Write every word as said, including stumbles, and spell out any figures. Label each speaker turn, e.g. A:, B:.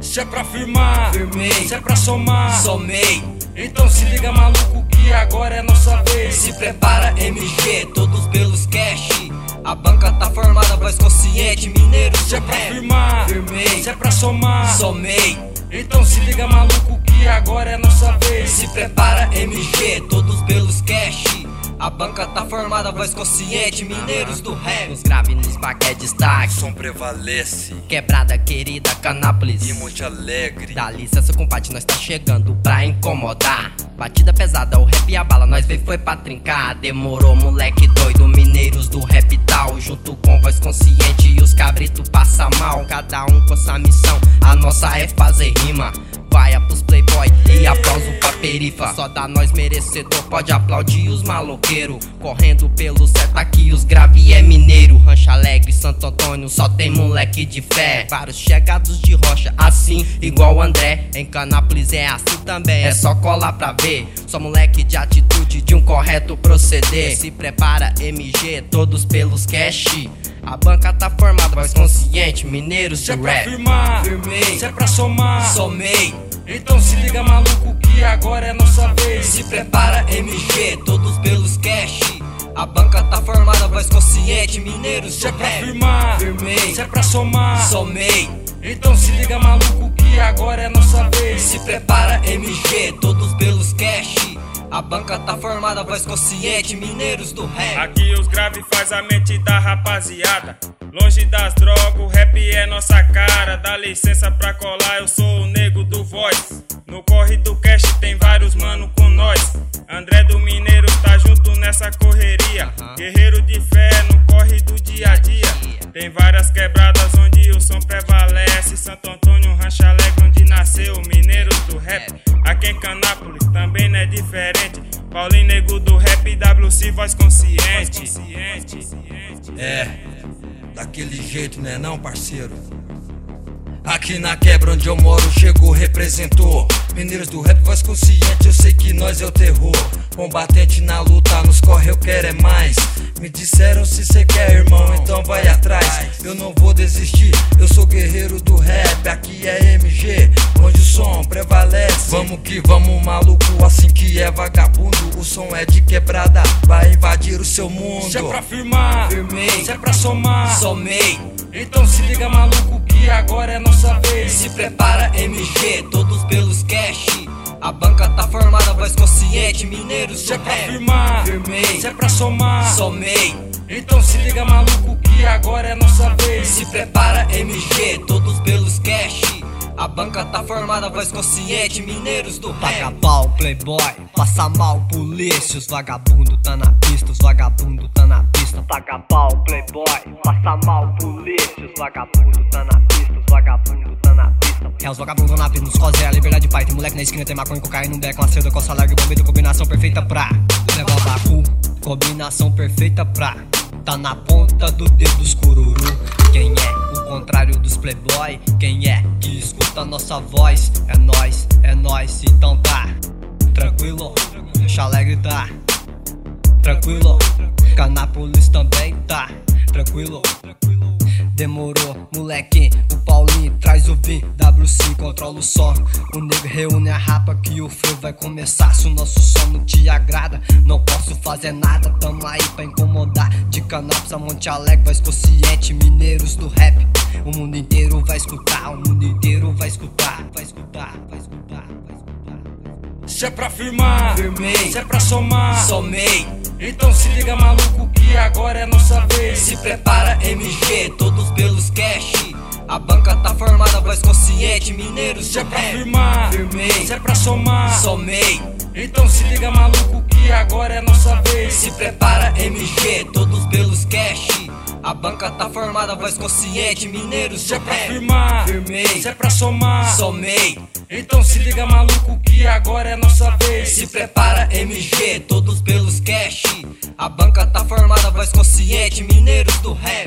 A: Se é pra firmar,
B: firmei.
A: Se é pra somar,
B: somei.
A: Então se liga, maluco, que agora é nossa vez.
B: Se prepara, M G, todos pelos cash. A banca tá formada, voz consciente, mineiros.
A: Se é pra firmar,
B: firmei.
A: Se é pra somar,
B: somei.
A: Então se liga, maluco, que agora é nossa vez.
B: Se prepara, M G, todos pelos cash. A banca tá formada, voz consciente, mineiros do rap. Os graves nos back é destaque,
A: som prevalece.
B: Quebrada querida, Canápolis
A: e Monte Alegre.
B: Dá licença, compadre, nós tá chegando pra incomodar. Batida pesada, o rap e a bala, nós veio foi pra trincar. Demorou, moleque doido, mineiros do rap tal. Junto com voz consciente e os cabritos passa mal. Cada um com sua missão, a nossa é fazer rima. Vaia pros playboy e aplauso pra perifa. Só dá nós merecedor, pode aplaudir os maloqueiros. Correndo pelo certo aqui, os grave é mineiro. Rancho Alegre, Santo Antônio, só tem moleque de fé. Vários chegados de rocha, assim, igual André. Em Canápolis é assim também, é só colar pra ver. Só moleque de atitude, de um correto proceder. Se prepara, M G, todos pelos cash. A banca tá formada, voz consciente, mineiros
A: Se é
B: de
A: pra
B: rap.
A: firmar,
B: firmei.
A: Se é pra somar,
B: somei.
A: Então se liga, maluco, que agora é nossa vez.
B: Se prepara, M G, todos pelos cash. A banca tá formada, voz consciente, mineiros
A: Se
B: de
A: é pra
B: rap.
A: firmar,
B: firmei.
A: Se é pra somar,
B: somei.
A: Então se liga, maluco, que agora é nossa vez.
B: Se prepara, M G, todos pelos cash. A banca tá formada, voz consciente, mineiros do rap.
C: Aqui os graves faz a mente da rapaziada. Longe das drogas, o rap é nossa cara. Dá licença pra colar, eu sou o nego do voz. No corre do cash tem vários mano com nós. André do Mineiro tá junto nessa correria. Guerreiro de fé no corre do dia a dia. Tem várias quebradas onde o som prevalece. Santo Antônio, Rancho Alegre, onde nasceu o mineiro do rap. Aqui em Canápolis também não é diferente. Paulinho, nego do rap, W C, voz consciente.
A: É, daquele jeito, né não, parceiro? Aqui na quebra onde eu moro, chegou, representou. Mineiros do rap, voz consciente, eu sei que nós é o terror. Combatente na luta, nos corre, eu quero é mais. Me disseram se cê quer, irmão, então vai atrás. Eu não vou desistir, eu sou guerreiro do rap. Aqui é M G, onde o som prevalece. Vamos que vamos, maluco, assim que é vagabundo. O som é de quebrada, vai invadir o seu mundo. Se é pra firmar,
B: firmei.
A: Se é pra somar,
B: somei.
A: Então se liga, maluco, que agora é nossa vez.
B: Se prepara, M G, todos pelos cash. A banca tá formada, voz consciente, mineiros
A: Se
B: do
A: é pra
B: rap.
A: firmar,
B: firmei.
A: Se é pra somar,
B: somei.
A: Então se liga, maluco, que agora é nossa vez.
B: Se prepara, M G, todos pelos cash. A banca tá formada, voz consciente, mineiros do rap.
D: Paga pau, playboy, passa mal, polícia. Os vagabundo tá na pista, os vagabundo tá na pista. Paga pau, playboy, passa mal, polícia. Os vagabundo tá na pista, os vagabundo tá na pista. É os vagabundos na pista, nos cosé, a liberdade pai. Tem moleque na esquina, tem maconha, cocaína, um beco, uma seda, coça larga e bombeiro. Combinação perfeita pra levar bacu. Combinação perfeita pra tá na ponta do dedo os cururu. Quem é o contrário dos playboy? Quem é que escuta nossa voz? É nós, é nós, então tá tranquilo, Rancho Alegre tá tranquilo, Canápolis também tá tranquilo. Demorou, moleque, o Paulinho traz o V, W C controla o som. O nego reúne a rapa que o flow vai começar. Se o nosso som não te agrada, não posso fazer nada. Tamo aí pra incomodar. De Canápolis a Monte Alegre, voz consciente, mineiros do rap. O mundo inteiro vai escutar, o mundo inteiro vai escutar. Vai escutar, vai escutar, vai escutar.
A: Se é pra firmar,
B: firmei.
A: Se é pra somar,
B: somei.
A: Então se liga, maluco, que agora é nossa vez.
B: Se prepara, M G, todos pelos cash. A banca tá formada, voz consciente, mineiros
A: Se
B: de
A: é pra
B: rap.
A: firmar,
B: firmei.
A: Se é pra somar,
B: somei.
A: Então se liga, maluco, que agora é nossa vez.
B: Se prepara, M G, todos pelos cash. A banca tá formada, voz consciente, mineiros
A: Se
B: de
A: é pra
B: rap.
A: firmar,
B: firmei.
A: Se é pra somar,
B: somei.
A: Então se liga, maluco, que agora é nossa vez.
B: Se prepara, M G, todos pelos cash. A banca tá formada, voz consciente, mineiros do rap.